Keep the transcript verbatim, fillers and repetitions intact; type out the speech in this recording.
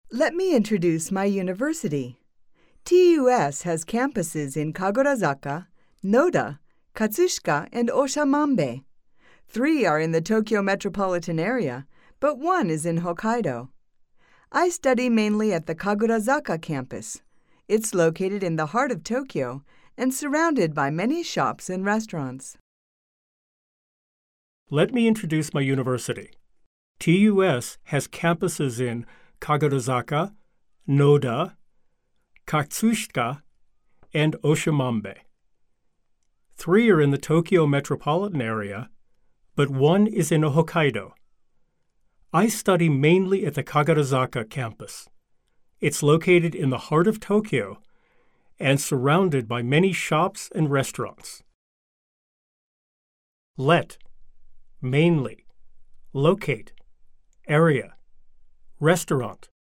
Let me introduce my university. T U S has campuses in Kagorazaka, Noda, Katsushika, and Oshamambe. Three are in the Tokyo metropolitan area, but one is in Hokkaido. I study mainly at the Kagorazaka campus. It's located in the heart of Tokyo and surrounded by many shops and restaurants. Let me introduce my university. T U S has campuses in Kagorazaka, Noda, Katsushika, and Oshamambe. Three are in the Tokyo metropolitan area, but one is in Hokkaido. I study mainly at the Kagorazaka campus. It's located in the heart of Tokyo and surrounded by many shops and restaurants. Let, mainly, locate, area, restaurant,